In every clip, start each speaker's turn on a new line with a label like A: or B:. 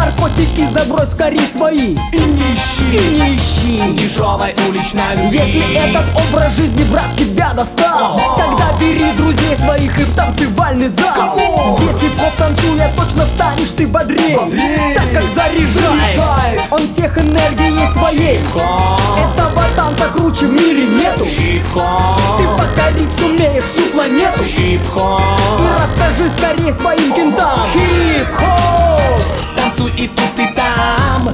A: Наркотики забрось скорей свои
B: И не ищи дешевой уличной любви.
A: Если этот образ жизни, брат, тебя достал, тогда бери друзей своих и в танцевальный зал. Здесь хип-хоп танцуя, точно станешь ты бодрее, так как заряжает он всех энергией своей. Этого танца круче в мире нету. Ты покорить сумеешь всю планету. И расскажи скорее своим кентам: хип-хоп,
B: танцуй и тут, и там.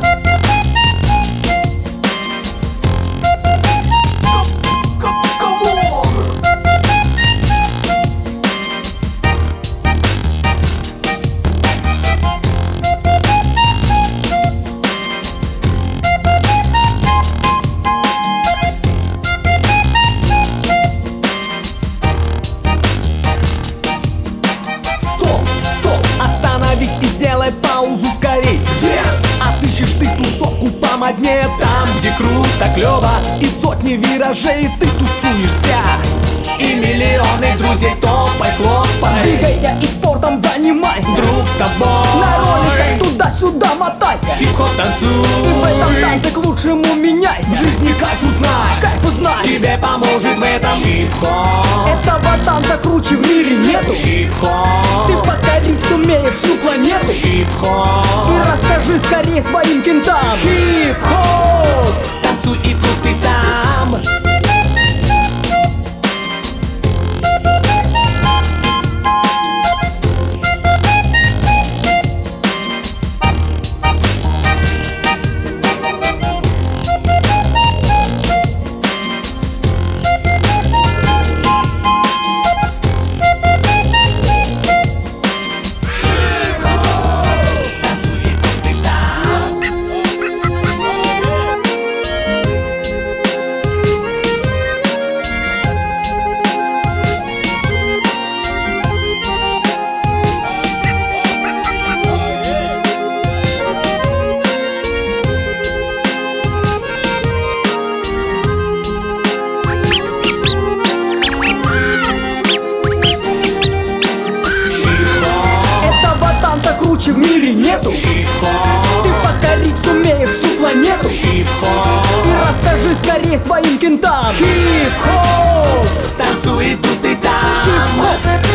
B: И сделай паузу скорей. Где? Отыщешь ты тусовку помоднее, там, где круто, клёво и сотни виражей ты тусуешься. И миллионы друзей, топай, хлопай.
A: Двигайся и спортом занимайся.
B: Друг с тобой
A: На роликах туда-сюда мотайся.
B: хип-хоп танцуй.
A: Ты в этом танце к лучшему меняйся.
B: В жизни кайф узнать,
A: Кайф узнать.
B: тебе поможет в этом хип-хоп.
A: Этого танца круче в мире нету.
B: Хип-хоп,
A: Ты покорить сумеешь всю планету.
B: хип-хоп.
A: И расскажи скорее своим кентам: хип-хоп,
B: Танцуй и тут, и там.
A: круче в мире нету.
B: Хип-хоп,
A: Ты покорить сумеешь всю планету.
B: хип-хоп,
A: И расскажи скорее своим кентам: хип-хоп,
B: танцуй и тут, и там.
A: хип-хоп.